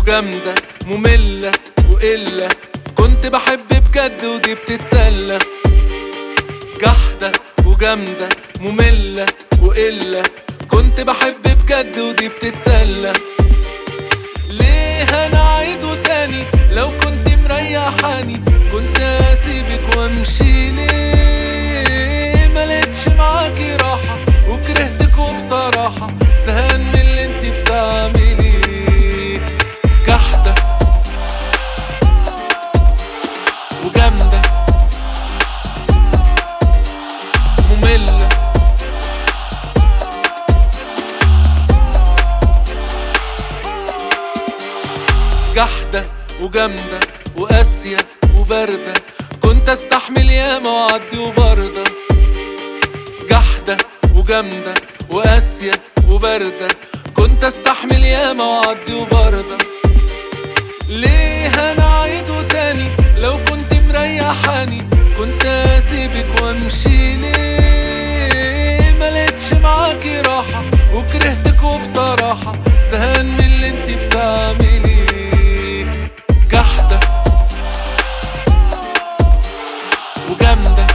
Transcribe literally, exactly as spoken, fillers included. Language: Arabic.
وجامدة مملة وقلة، كنت بحب بجد ودي بتتسلى. جحدة وجامدة مملة وقلة، كنت بحب بجد ودي بتتسلى. ليه هنعيده تاني؟ لو كنت مريحاني كنت اسيبك وامشي. ليه ملقتش معاكي راحة وكرهتك وبصراحة زهقان من اللي انت بتعمليه. جحدة وجامدة مملة، جحدة وجامدة وقاسية وباردة، كنت استحمل ياما وعدي وباردة. جحدة وجامدة وقاسية وباردة، كنت استحمل ياما وعدي وباردة. ليه هنعيده تاني؟ لو كنت مريحاني كنت اسيبك وامشي. ليه ملقتش معاكي راحة وكرهتك وبصراحة زهقان من اللي انت بتعمليه. جحدة وجامدة